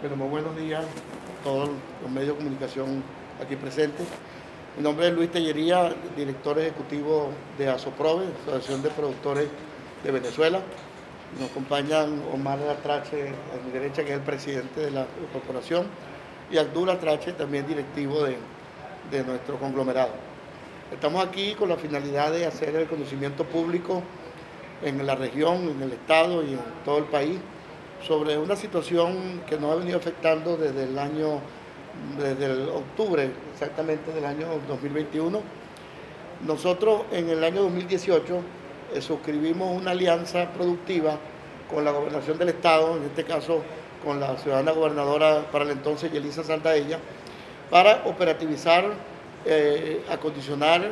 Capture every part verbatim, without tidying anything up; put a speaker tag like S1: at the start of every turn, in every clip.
S1: Bueno, muy buenos días a todos los medios de comunicación aquí presentes. Mi nombre es Luis Tellería, director ejecutivo de ASOPROVE, Asociación de Productores de Venezuela. Nos acompañan Omar Atrache a mi derecha, que es el presidente de la corporación, y Abdul Atrache, también directivo de, de nuestro conglomerado. Estamos aquí con la finalidad de hacer el conocimiento público en la región, en el estado y en todo el país sobre una situación que nos ha venido afectando desde el año, desde el octubre exactamente del año dos mil veintiuno. Nosotros en el año dos mil dieciocho eh, suscribimos una alianza productiva con la gobernación del estado, en este caso con la ciudadana gobernadora para el entonces, Yelisa Saldaella, para operativizar, eh, acondicionar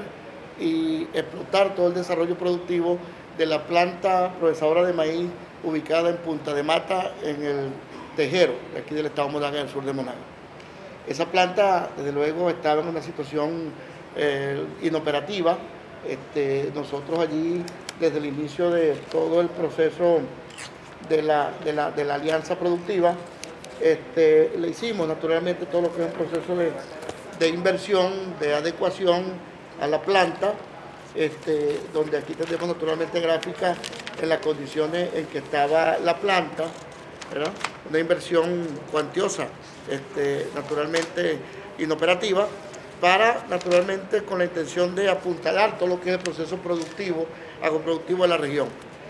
S1: y explotar todo el desarrollo productivo de la planta procesadora de maíz ubicada en Punta de Mata, en el Tejero, de aquí del estado Monaga, en el sur de Monaga. Esa planta, desde luego, estaba en una situación eh, inoperativa. Este, nosotros allí, desde el inicio de todo el proceso de la, de la, de la alianza productiva, este, le hicimos naturalmente todo lo que es un proceso de, de inversión, de adecuación a la planta, este, donde aquí tenemos naturalmente gráficas en las condiciones en que estaba la planta, ¿verdad? Una inversión cuantiosa, este, naturalmente inoperativa, para naturalmente con la intención de apuntalar todo lo que es el proceso productivo, agroproductivo de la región.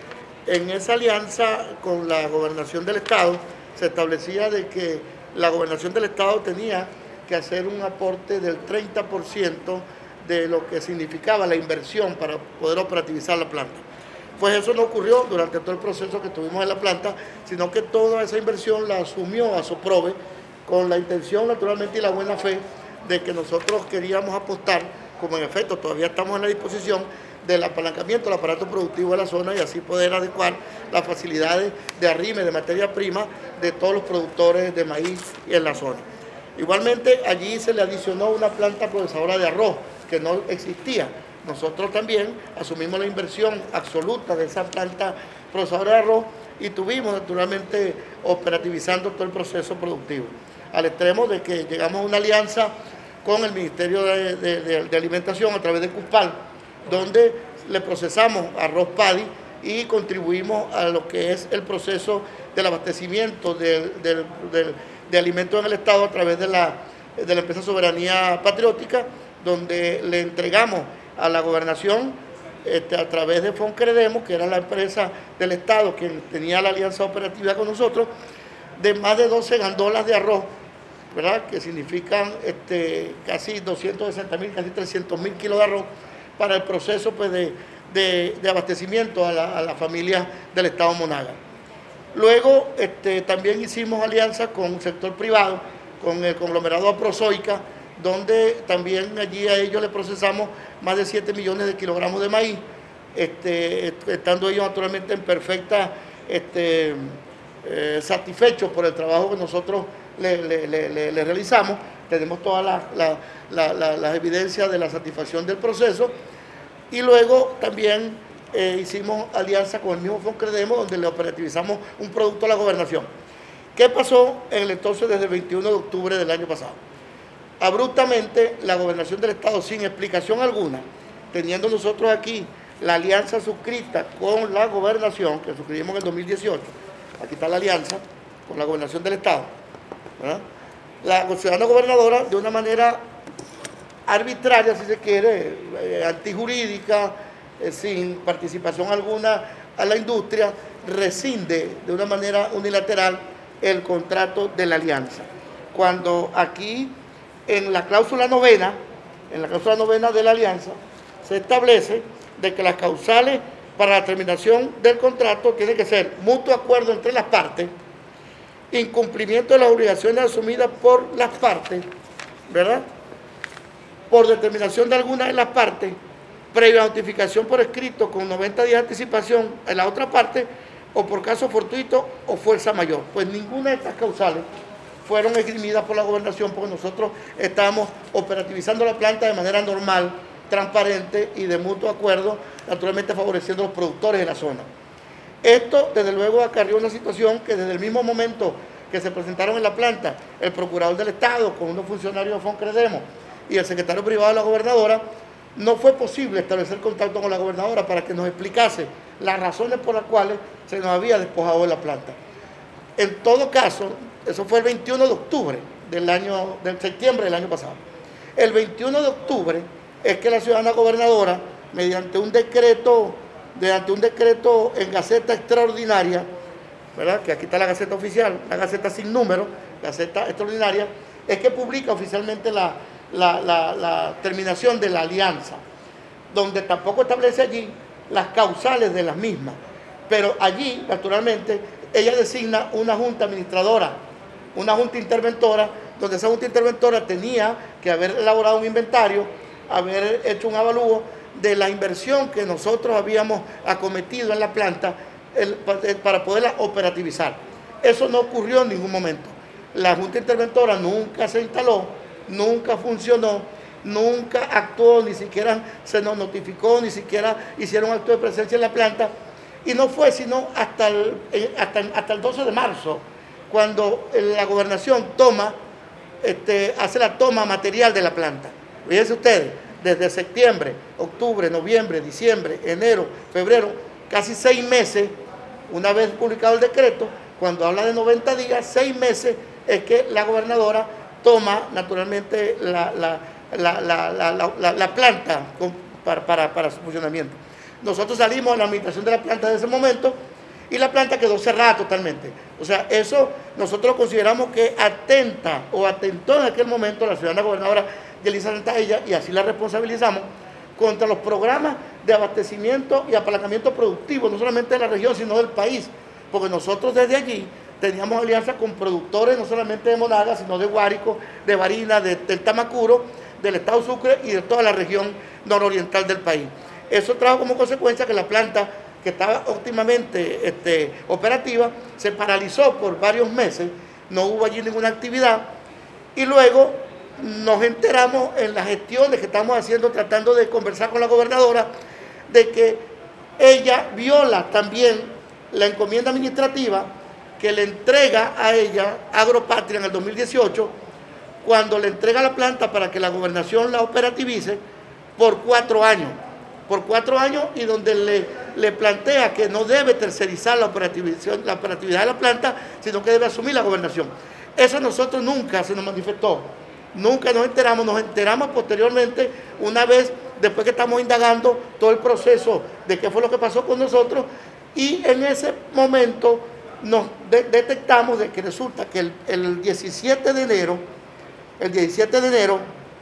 S1: En esa alianza con la gobernación del estado se establecía de que la gobernación del estado tenía que hacer un aporte del treinta por ciento de lo que significaba la inversión para poder operativizar la planta. Pues eso no ocurrió durante todo el proceso que tuvimos en la planta, sino que toda esa inversión la asumió ASOPROVE con la intención naturalmente y la buena fe de que nosotros queríamos apostar, como en efecto todavía estamos en la disposición, del apalancamiento del aparato productivo de la zona y así poder adecuar las facilidades de arrime de materia prima de todos los productores de maíz en la zona. Igualmente allí se le adicionó una planta procesadora de arroz que no existía. Nosotros también asumimos la inversión absoluta de esa planta procesadora de arroz y tuvimos naturalmente operativizando todo el proceso productivo, al extremo de que llegamos a una alianza con el Ministerio de, de, de, de Alimentación a través de CUSPAL, donde le procesamos arroz paddy y contribuimos a lo que es el proceso del abastecimiento del, del, del, de alimentos en el Estado a través de la, de la empresa Soberanía Patriótica, donde le entregamos a la gobernación este, a través de Foncredemo, que era la empresa del Estado que tenía la alianza operativa con nosotros, de más de doce gandolas de arroz, ¿verdad? Que significan este, casi doscientos sesenta mil, casi trescientos mil kilos de arroz para el proceso pues, de, de, de abastecimiento a la, a la familia del Estado Monaga. Luego este, también hicimos alianza con el sector privado, con el conglomerado Aprozoica, donde también allí a ellos le procesamos más de siete millones de kilogramos de maíz, este, estando ellos naturalmente en perfecta este, eh, satisfechos por el trabajo que nosotros le, le, le, le realizamos. Tenemos todas las la, la, la, la evidencias de la satisfacción del proceso. Y luego también eh, hicimos alianza con el mismo Foncredemo, donde le operativizamos un producto a la gobernación. ¿Qué pasó en el entonces desde el veintiuno de octubre del año pasado? Abruptamente, la gobernación del estado, sin explicación alguna, teniendo nosotros aquí la alianza suscrita con la gobernación, que suscribimos en el dos mil dieciocho, aquí está la alianza con la gobernación del estado, ¿verdad? La ciudadana gobernadora, de una manera arbitraria, si se quiere, eh, antijurídica, eh, sin participación alguna a la industria, rescinde de una manera unilateral el contrato de la alianza. Cuando aquí, en la cláusula novena, en la cláusula novena de la alianza, se establece de que las causales para la terminación del contrato tienen que ser mutuo acuerdo entre las partes, incumplimiento de las obligaciones asumidas por las partes, ¿verdad? Por determinación de alguna de las partes, previa notificación por escrito con noventa días de anticipación en la otra parte, o por caso fortuito o fuerza mayor. Pues ninguna de estas causales fueron esgrimidas por la gobernación, porque nosotros estábamos operativizando la planta de manera normal, transparente y de mutuo acuerdo, naturalmente favoreciendo a los productores de la zona. Esto, desde luego, acarrió una situación que desde el mismo momento que se presentaron en la planta, el procurador del Estado con unos funcionarios de Foncredemo y el secretario privado de la gobernadora, no fue posible establecer contacto con la gobernadora para que nos explicase las razones por las cuales se nos había despojado de la planta. En todo caso, eso fue el veintiuno de octubre del año, de septiembre del año pasado. El veintiuno de octubre es que la ciudadana gobernadora, mediante un decreto, mediante un decreto en Gaceta Extraordinaria, ¿verdad?, que aquí está la Gaceta oficial, la Gaceta sin número, Gaceta Extraordinaria, es que publica oficialmente la, la, la, la terminación de la alianza, donde tampoco establece allí las causales de las mismas, pero allí, naturalmente, ella designa una junta administradora, una junta interventora, donde esa junta interventora tenía que haber elaborado un inventario, haber hecho un avalúo de la inversión que nosotros habíamos acometido en la planta el, para poderla operativizar. Eso no ocurrió en ningún momento. La junta interventora nunca se instaló, nunca funcionó, nunca actuó, ni siquiera se nos notificó, ni siquiera hicieron acto de presencia en la planta, y no fue sino hasta el, hasta, hasta el doce de marzo, cuando la gobernación toma, este, hace la toma material de la planta. Fíjense ustedes, desde septiembre, octubre, noviembre, diciembre, enero, febrero, casi seis meses, una vez publicado el decreto, cuando habla de noventa días, seis meses es que la gobernadora toma naturalmente la, la, la, la, la, la, la planta con, para, para, para su funcionamiento. Nosotros salimos a la administración de la planta de ese momento y la planta quedó cerrada totalmente. O sea, eso nosotros consideramos que atenta o atentó en aquel momento la ciudadana gobernadora Yelitza Santaella, y así la responsabilizamos, contra los programas de abastecimiento y apalancamiento productivo, no solamente de la región, sino del país, porque nosotros desde allí teníamos alianza con productores no solamente de Monagas, sino de Guárico, de Barinas, de, del Tamacuro, del estado Sucre y de toda la región nororiental del país. Eso trajo como consecuencia que la planta, que estaba óptimamente este, operativa, se paralizó por varios meses, no hubo allí ninguna actividad, y luego nos enteramos en las gestiones que estamos haciendo, tratando de conversar con la gobernadora, de que ella viola también la encomienda administrativa que le entrega a ella Agropatria en el dos mil dieciocho, cuando le entrega la planta para que la gobernación la operativice por cuatro años. por cuatro años y donde le, le plantea que no debe tercerizar la operatividad, la operatividad de la planta, sino que debe asumir la gobernación. Eso a nosotros nunca se nos manifestó, nunca nos enteramos, nos enteramos posteriormente, una vez después que estamos indagando todo el proceso de qué fue lo que pasó con nosotros, y en ese momento nos de, detectamos de que resulta que el, el diecisiete de enero, el diecisiete de enero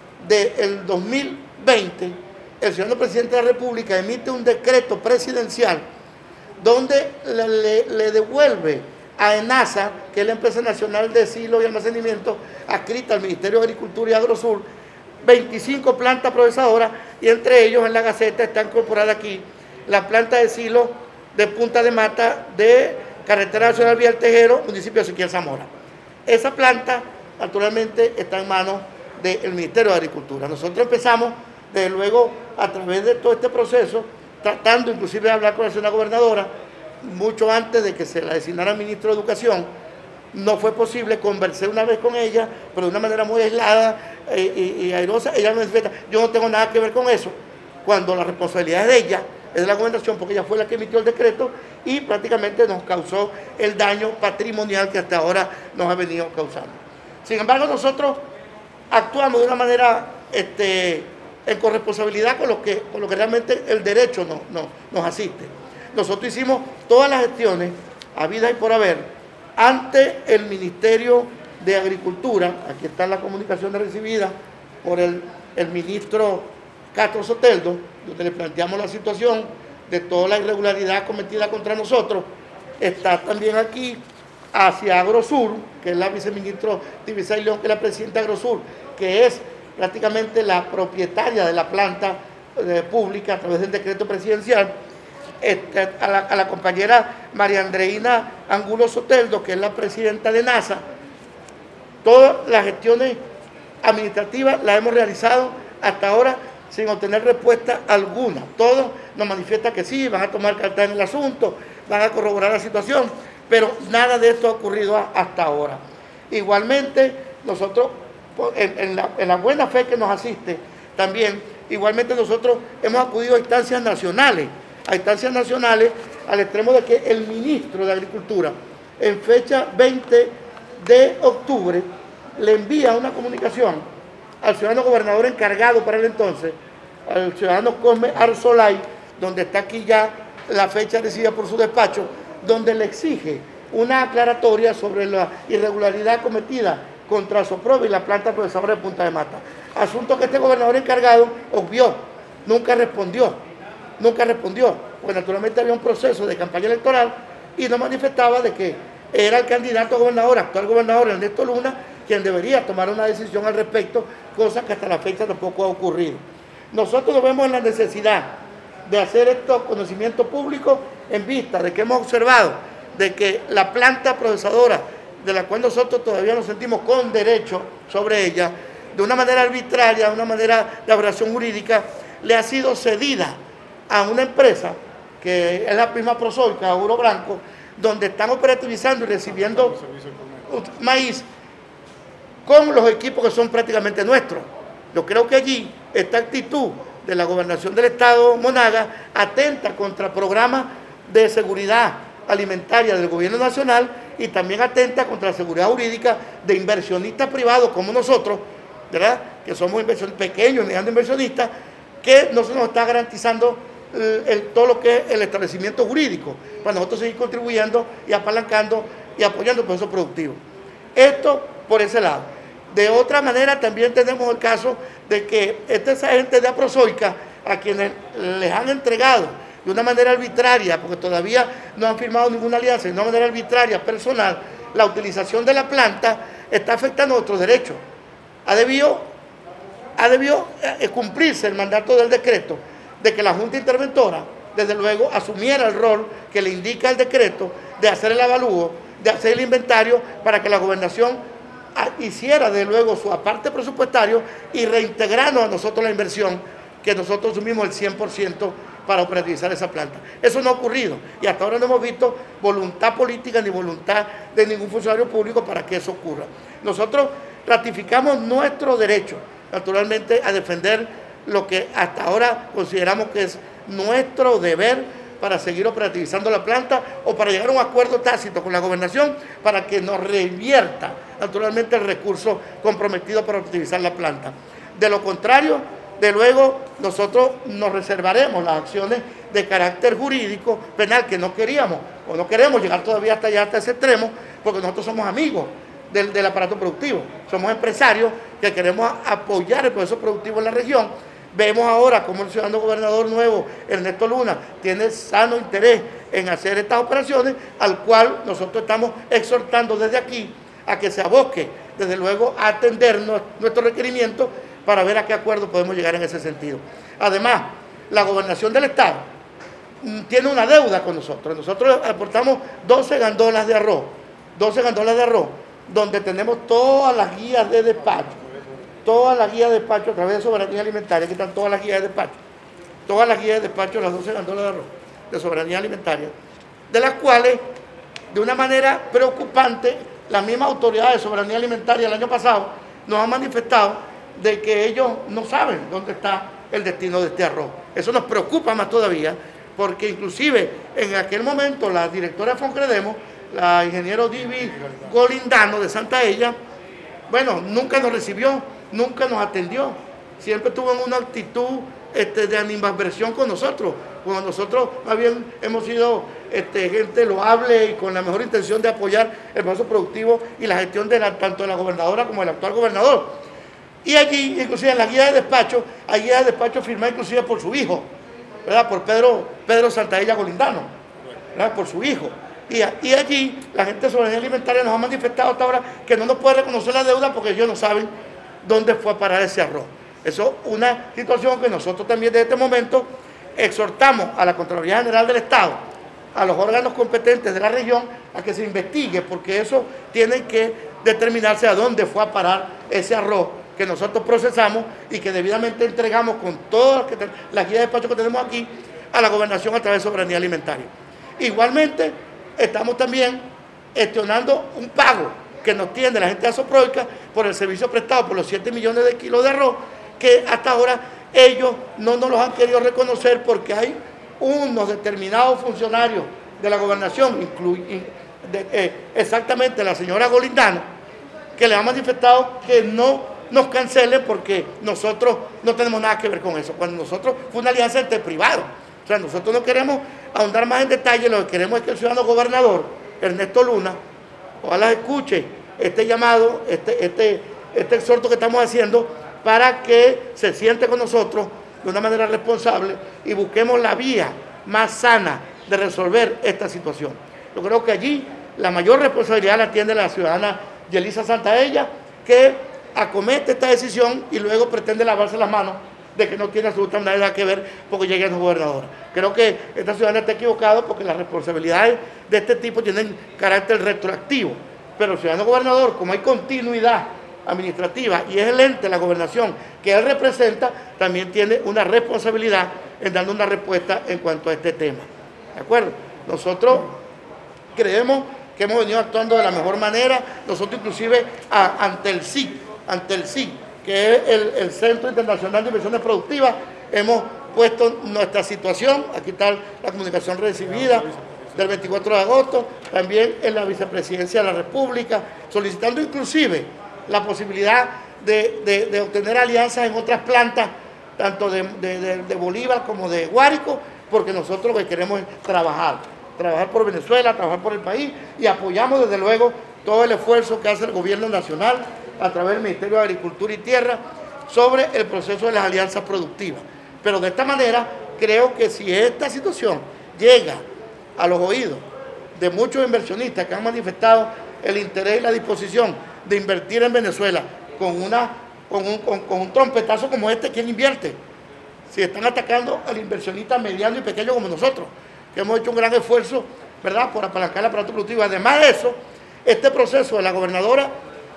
S1: del dos mil veinte, el señor presidente de la República emite un decreto presidencial donde le, le, le devuelve a ENASA, que es la empresa nacional de silo y almacenamiento adscrita al Ministerio de Agricultura y Agrosur, veinticinco plantas procesadoras, y entre ellos en la Gaceta está incorporada aquí la planta de silo de Punta de Mata de Carretera Nacional Vía El Tejero, municipio de Ezequiel Zamora. Esa planta naturalmente está en manos del Ministerio de Agricultura. Nosotros empezamos desde luego a través de todo este proceso, tratando inclusive de hablar con la señora gobernadora, mucho antes de que se la designara ministro de Educación. No fue posible, conversé una vez con ella, pero de una manera muy aislada eh, y, y airosa. Ella me dice, yo no tengo nada que ver con eso, cuando la responsabilidad es de ella, es de la gobernación, porque ella fue la que emitió el decreto y prácticamente nos causó el daño patrimonial que hasta ahora nos ha venido causando. Sin embargo, nosotros actuamos de una manera este, en corresponsabilidad con lo que, con lo que realmente el derecho no, no, nos asiste. Nosotros hicimos todas las gestiones, habidas y por haber, ante el Ministerio de Agricultura. Aquí está la comunicación recibida por el, el ministro Castro Soteldo, donde le planteamos la situación de toda la irregularidad cometida contra nosotros. Está también aquí hacia Agrosur, que es la viceministra Tibisay León, que es la presidenta de Agrosur, que es prácticamente la propietaria de la planta eh, pública a través del decreto presidencial. Este, a, la, a la compañera María Andreina Angulo Soteldo, que es la presidenta de NASA. Todas las gestiones administrativas las hemos realizado hasta ahora sin obtener respuesta alguna. Todos nos manifiestan que sí, van a tomar carta en el asunto, van a corroborar la situación, pero nada de esto ha ocurrido hasta ahora. Igualmente, nosotros, en, en, la, en la buena fe que nos asiste, también, igualmente nosotros hemos acudido a instancias nacionales, a instancias nacionales, al extremo de que el ministro de Agricultura, en fecha veinte de octubre, le envía una comunicación al ciudadano gobernador encargado para el entonces, al ciudadano Cosme Arzolay, donde está aquí ya la fecha decidida por su despacho, donde le exige una aclaratoria sobre la irregularidad cometida contra Asoprobe y la planta procesadora de Punta de Mata. Asunto que este gobernador encargado obvió, nunca respondió, nunca respondió, pues naturalmente había un proceso de campaña electoral y no manifestaba de que era el candidato a gobernador, actual gobernador Ernesto Luna, quien debería tomar una decisión al respecto, cosa que hasta la fecha tampoco ha ocurrido. Nosotros nos vemos en la necesidad de hacer estos conocimientos públicos en vista de que hemos observado de que la planta procesadora, de la cual nosotros todavía nos sentimos con derecho sobre ella, de una manera arbitraria, de una manera de aberración jurídica, le ha sido cedida a una empresa que es la misma Prosoica, Oro Blanco, donde están operativizando y recibiendo maíz con los equipos que son prácticamente nuestros. Yo creo que allí esta actitud de la Gobernación del Estado Monagas atenta contra programas de seguridad alimentaria del gobierno nacional y también atenta contra la seguridad jurídica de inversionistas privados como nosotros, ¿verdad? Que somos inversionistas pequeños, medianos inversionistas, que no se nos está garantizando el, el, todo lo que es el establecimiento jurídico para nosotros seguir contribuyendo y apalancando y apoyando el proceso productivo. Esto por ese lado. De otra manera también tenemos el caso de que esta gente de Aprosoica, a quienes les han entregado de una manera arbitraria, porque todavía no han firmado ninguna alianza, de una manera arbitraria, personal, la utilización de la planta está afectando nuestros derechos. Ha debido, ha debido cumplirse el mandato del decreto de que la Junta Interventora, desde luego, asumiera el rol que le indica el decreto de hacer el avalúo, de hacer el inventario para que la gobernación hiciera de luego su aparte presupuestario y reintegrarnos a nosotros la inversión que nosotros asumimos el cien por ciento para operativizar esa planta. Eso no ha ocurrido y hasta ahora no hemos visto voluntad política ni voluntad de ningún funcionario público para que eso ocurra. Nosotros ratificamos nuestro derecho, naturalmente, a defender lo que hasta ahora consideramos que es nuestro deber para seguir operativizando la planta o para llegar a un acuerdo tácito con la gobernación para que nos revierta naturalmente el recurso comprometido para operativizar la planta. De lo contrario, de luego nosotros nos reservaremos las acciones de carácter jurídico penal que no queríamos o no queremos llegar todavía hasta allá, hasta ese extremo, porque nosotros somos amigos del, del aparato productivo, somos empresarios que queremos apoyar el proceso productivo en la región. Vemos ahora cómo el ciudadano gobernador nuevo, Ernesto Luna, tiene sano interés en hacer estas operaciones, al cual nosotros estamos exhortando desde aquí a que se aboque, desde luego, a atender nuestros requerimientos para ver a qué acuerdo podemos llegar en ese sentido. Además, la gobernación del Estado tiene una deuda con nosotros. Nosotros aportamos doce gandolas de arroz, doce gandolas de arroz, donde tenemos todas las guías de despacho. Todas las guías de despacho a través de soberanía alimentaria, aquí están todas las guías de despacho, todas las guías de despacho, las doce gandolas de arroz de soberanía alimentaria, de las cuales, de una manera preocupante, la misma autoridad de soberanía alimentaria el año pasado nos han manifestado de que ellos no saben dónde está el destino de este arroz. Eso nos preocupa más todavía, porque inclusive en aquel momento la directora de Foncredemo, la ingeniero Divi Golindano de Santa Ella, bueno, nunca nos recibió, nunca nos atendió, siempre tuvo una actitud este, de animadversión con nosotros, cuando nosotros más bien hemos sido este, gente loable y con la mejor intención de apoyar el proceso productivo y la gestión de la, tanto de la gobernadora como del actual gobernador. Y allí, inclusive en la guía de despacho, hay guía de despacho firmada inclusive por su hijo, ¿verdad? Por Pedro, Pedro Santaella Golindano, ¿verdad? Por su hijo. Y, y allí la gente de soberanía alimentaria nos ha manifestado hasta ahora que no nos puede reconocer la deuda porque ellos no saben dónde fue a parar ese arroz. Eso es una situación que nosotros también desde este momento exhortamos a la Contraloría General del Estado, a los órganos competentes de la región, a que se investigue, porque eso tiene que determinarse a dónde fue a parar ese arroz que nosotros procesamos y que debidamente entregamos con todas las guías de despacho que tenemos aquí a la gobernación a través de soberanía alimentaria. Igualmente, estamos también gestionando un pago que nos tiene la gente de Asoproica por el servicio prestado por los siete millones de kilos de arroz, que hasta ahora ellos no nos los han querido reconocer porque hay unos determinados funcionarios de la gobernación, incluye, de, eh, exactamente la señora Golindano, que le han manifestado que no nos cancelen porque nosotros no tenemos nada que ver con eso, cuando nosotros fue una alianza entre privados. O sea, nosotros no queremos ahondar más en detalle, lo que queremos es que el ciudadano gobernador, Ernesto Luna, ojalá escuche este llamado, este, este, este exhorto que estamos haciendo para que se siente con nosotros de una manera responsable y busquemos la vía más sana de resolver esta situación. Yo creo que allí la mayor responsabilidad la tiene la ciudadana Yelisa Santaella, que acomete esta decisión y luego pretende lavarse las manos de que no tiene absolutamente nada que ver porque llegue a su gobernadora. Creo que esta ciudadana está equivocada porque las responsabilidades de este tipo tienen carácter retroactivo, pero el ciudadano gobernador, como hay continuidad administrativa y es el ente de la gobernación que él representa, también tiene una responsabilidad en darle una respuesta en cuanto a este tema. ¿De acuerdo? Nosotros creemos que hemos venido actuando de la mejor manera, nosotros inclusive a, ante el S I C, ante el S I C, que es el, el Centro Internacional de Inversiones Productivas, hemos puesto nuestra situación, aquí está la comunicación recibida del veinticuatro de agosto, también en la Vicepresidencia de la República, solicitando inclusive la posibilidad de, de, de obtener alianzas en otras plantas, tanto de, de, de, de Bolívar como de Guárico, porque nosotros lo que queremos es trabajar, trabajar por Venezuela, trabajar por el país, y apoyamos desde luego todo el esfuerzo que hace el gobierno nacional a través del Ministerio de Agricultura y Tierra sobre el proceso de las alianzas productivas. Pero de esta manera creo que si esta situación llega a los oídos de muchos inversionistas que han manifestado el interés y la disposición de invertir en Venezuela con, una, con, un, con, con un trompetazo como este, ¿quién invierte? Si están atacando al inversionista mediano y pequeño como nosotros, que hemos hecho un gran esfuerzo, ¿verdad?, por apalancar el aparato productivo. Además de eso, este proceso de la gobernadora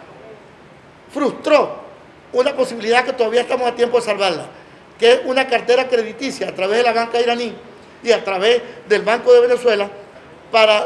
S1: frustró una posibilidad que todavía estamos a tiempo de salvarla, que es una cartera crediticia a través de la banca iraní y a través del Banco de Venezuela para,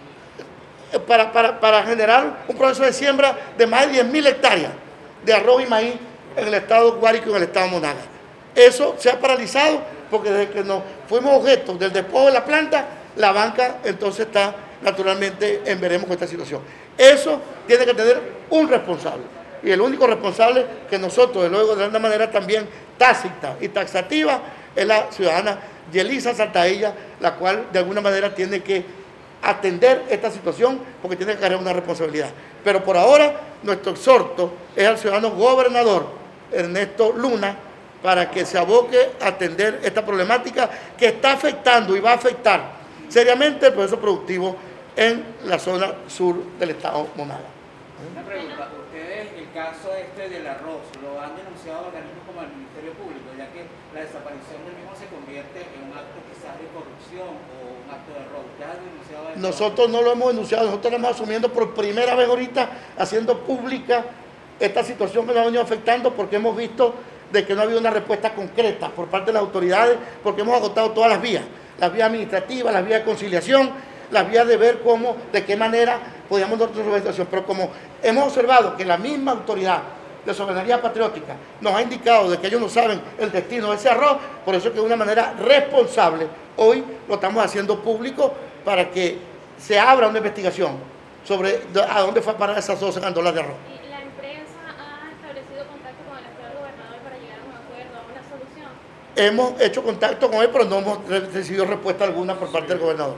S1: para, para, para generar un proceso de siembra de más de diez mil hectáreas de arroz y maíz en el estado Guárico y en el estado Monagas. Eso se ha paralizado porque desde que nos fuimos objeto del despojo de la planta, la banca entonces está naturalmente en veremos con esta situación. Eso tiene que tener un responsable. Y el único responsable que nosotros, de luego, de una manera también tácita y taxativa, es la ciudadana Yelisa Santaella, la cual de alguna manera tiene que atender esta situación porque tiene que cargar una responsabilidad. Pero por ahora, nuestro exhorto es al ciudadano gobernador Ernesto Luna para que se aboque a atender esta problemática que está afectando y va a afectar seriamente el proceso productivo en la zona sur del estado Monagas.
S2: Una pregunta, ustedes el caso este del arroz, ¿lo han denunciado a organismos como el Ministerio Público, ya que la desaparición del mismo se convierte en un acto quizás de corrupción o un acto de robo? ¿Ustedes han denunciado esto? Nosotros no lo hemos denunciado, nosotros lo estamos asumiendo por primera vez ahorita, haciendo pública esta situación que nos ha venido afectando porque hemos visto de que no ha habido una respuesta concreta por parte de las autoridades, porque hemos agotado todas las vías, las vías administrativas, las vías de conciliación, las vías de ver cómo, de qué manera podíamos dar otra situación. Pero como hemos observado que la misma autoridad de soberanía patriótica nos ha indicado de que ellos no saben el destino de ese arroz, por eso que de una manera responsable hoy lo estamos haciendo público para que se abra una investigación sobre a dónde fue a parar esas doce gandolas de arroz.
S3: ¿Y la empresa ha establecido contacto con el actual gobernador para llegar a un acuerdo, a una solución?
S1: Hemos hecho contacto con él, pero no hemos recibido respuesta alguna por parte del gobernador.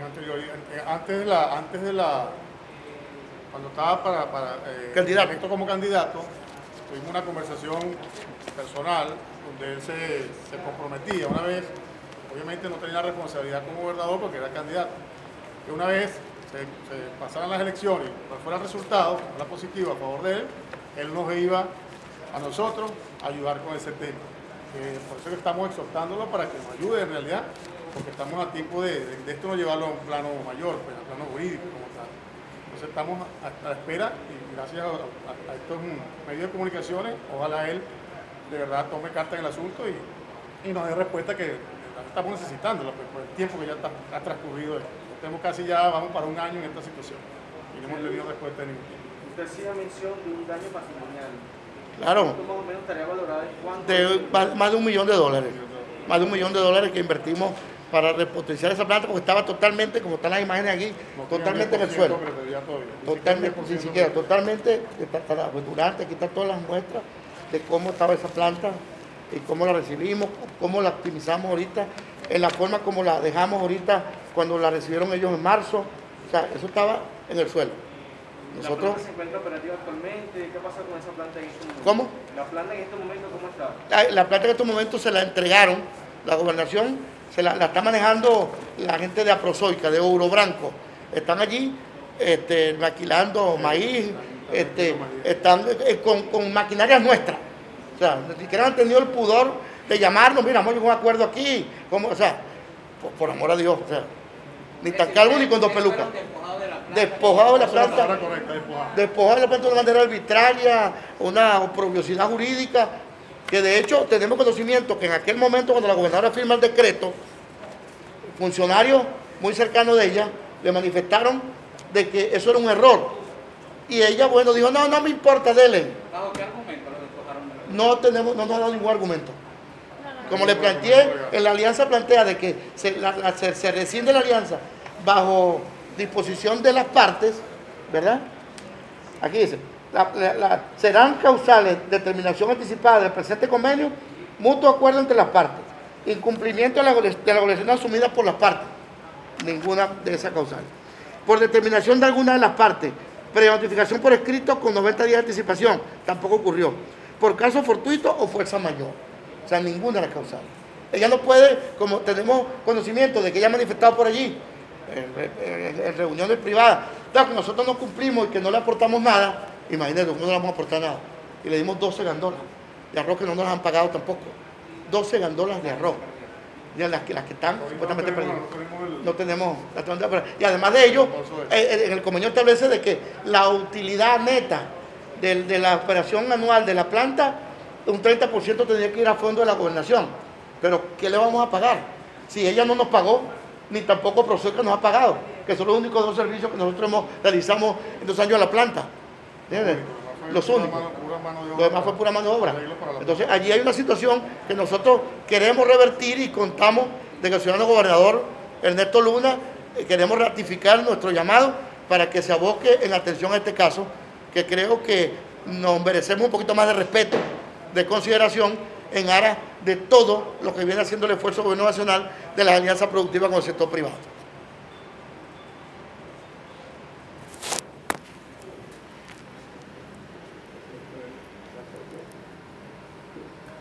S4: Antes de la, antes de la, cuando estaba para, para eh,
S1: candidato.
S4: electo como candidato, tuvimos una conversación personal donde él se, se comprometía una vez, obviamente no tenía la responsabilidad como gobernador porque era candidato, que una vez se, se pasaran las elecciones, cuál fuera el resultado, era positivo a favor de él, él nos iba a nosotros a ayudar con ese tema. Eh, por eso que estamos exhortándolo para que nos ayude en realidad, porque estamos a tiempo de, de, de esto no llevarlo a un plano mayor, pues, a un plano jurídico como tal. Entonces estamos a, a la espera y gracias a, a, a estos medios de comunicaciones, ojalá él de verdad tome carta en el asunto y, y nos dé respuesta que estamos necesitando, pues, por el tiempo que ya está, ha transcurrido. Tenemos casi ya, vamos para un año en esta situación. y no hemos tenido respuesta de ningún tipo.
S5: Usted hacía mención de un daño patrimonial.
S1: Claro.
S5: ¿Esto más o menos estaría valorado en cuánto?
S1: De más, más de un millón de dólares. Más de un millón de dólares que invertimos para repotenciar esa planta porque estaba totalmente, como están las imágenes aquí,
S4: No
S1: totalmente en el suelo. Totalmente, ni siquiera, totalmente, está, está, pues, durante, aquí están todas las muestras de cómo estaba esa planta y cómo la recibimos, cómo la optimizamos ahorita, en la forma como la dejamos ahorita cuando la recibieron ellos en marzo. O sea, eso estaba en el suelo. Nosotros,
S5: ¿La planta se encuentra operativa actualmente? ¿Qué pasa con esa planta en este momento?
S1: ¿Cómo?
S5: ¿La planta en este momento cómo está?
S1: La, la planta en estos momentos se la entregaron, la gobernación se la, la está manejando la gente de Aprozoica, de Ouro Branco. Están allí este, maquilando maíz, este, están eh, con, con maquinarias nuestras. O sea, ni siquiera han tenido el pudor de llamarnos, mira, vamos a un acuerdo aquí. ¿Cómo? O sea, por, por amor a Dios, o sea, ni tan calvo ni con dos pelucas. Despojado de la planta, despojado de la planta de una manera arbitraria, una oprobiosidad jurídica, que de hecho tenemos conocimiento que en aquel momento cuando la gobernadora firma el decreto, funcionarios muy cercanos de ella le manifestaron de que eso era un error. Y ella, bueno, dijo, no, no me importa, dele.
S2: ¿Bajo qué argumento lo despojaron?
S1: No tenemos, no nos ha dado ningún argumento. Como le planteé, en la alianza plantea de que se, la, la, se, se rescinde la alianza bajo disposición de las partes, ¿verdad? Aquí dice, la, la, la, serán causales determinación anticipada del presente convenio, mutuo acuerdo entre las partes, incumplimiento de la, de la obligación asumida por las partes, ninguna de esas causales. Por determinación de alguna de las partes, prenotificación por escrito con noventa días de anticipación, tampoco ocurrió. Por caso fortuito o fuerza mayor, o sea, ninguna de las causales. Ella no puede, como tenemos conocimiento de que ella ha manifestado por allí, en, en, en reuniones privadas, claro, que nosotros no cumplimos y que no le aportamos nada, imagínate, no le vamos a aportar nada. Y le dimos doce gandolas de arroz que no nos han pagado tampoco. doce gandolas de arroz. Ya las que, las que están
S4: no,
S1: supuestamente
S4: no
S1: perdidas.
S4: el...
S1: No tenemos la tonalidad. Y además de ello, eh, en el convenio establece de que la utilidad neta de, de la operación anual de la planta, un treinta por ciento tendría que ir a fondo de la gobernación. Pero, ¿qué le vamos a pagar? Si ella no nos pagó, ni tampoco Prosoica nos ha pagado, que son los únicos dos servicios que nosotros hemos, realizamos en dos años a la planta. ¿Entiendes? Los únicos. Lo demás fue pura mano de obra. Entonces, allí hay una situación que nosotros queremos revertir y contamos de que el ciudadano gobernador Ernesto Luna eh, queremos ratificar nuestro llamado para que se aboque en atención a este caso, que creo que nos merecemos un poquito más de respeto, de consideración, en aras de todo lo que viene haciendo el esfuerzo del gobierno nacional de las alianzas productivas con el sector privado.